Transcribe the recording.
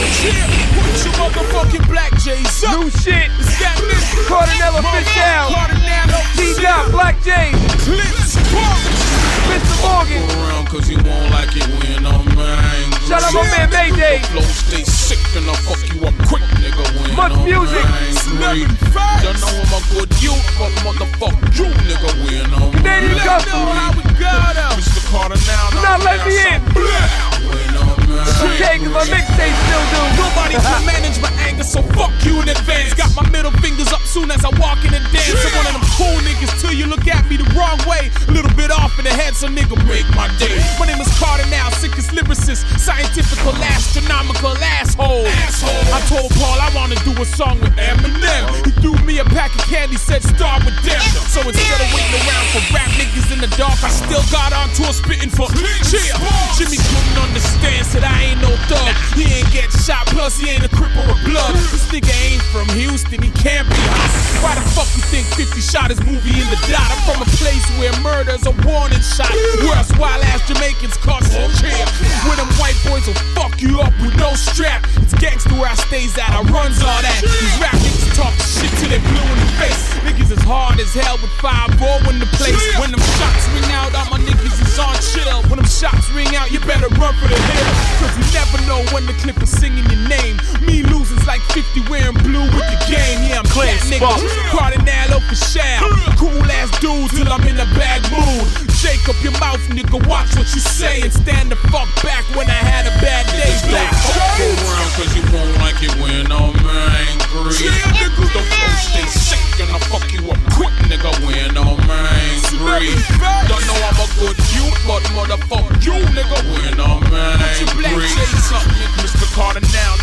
Put your motherfucking black J's up. New shit. Cardinal official. T-Dot, Black J. Mr. Morgan. Around cause you won't like it when I'm angry. Shout out my man Mayday. Flow stay sick and I'll fuck you up quick, nigga, when Much I'm music. angry. You know I'm a good youth, but motherfuck you, nigga, when I'm Canadian angry. Custom. Mr. Carter now. Do not let me in. Okay, cause my mixtape still do. Nobody can manage my anger, so fuck you in advance. Got my middle fingers up soon as I walk in and dance. I'm one of them cool niggas till you look at me the wrong way. A little bit off in the head, so nigga make my day. My name is Carter now, sickest lyricist, scientifical, astronomical asshole. I told Paul I wanna do a song with Eminem. He threw me a pack of candy, said start with them. So instead of waiting around for rap niggas in the dark, I still got on tour spitting for cheer. Jimmy couldn't understand, said I ain't no thug. He ain't get shot, plus he ain't a cripple with blood. This nigga ain't from Houston, he can't be hot. Why the fuck you think 50 shot his movie in the dot? I'm from a place where murder's a warning shot. Whereas wild ass Jamaicans cost a chair. Where them white boys will fuck you up with no strap. It's gangster where I stays at, I runs all that. These rap niggas talk shit till they blue in the face. Niggas is hard as hell with 5-0 in the place. When them shots ring out, all my niggas is on chill. When them shots ring out, you better run for the hill. Cause you never know when the clip is singing your name. Me losing's like 50 wearing blue with the game. Yeah, I'm clear, nigga. Cardinal official. Cool ass dude till I'm in a bad mood. Shake up your mouth, nigga, watch what you say. And stand the fuck back when I had a bad day. Black fuck around cause you won't like it when I'm angry. The flow stay sick and I fuck you up quick, nigga, when I'm angry. Don't know I'm a good youth, but motherfuck you, nigga, when I'm angry. Mr. Carter now,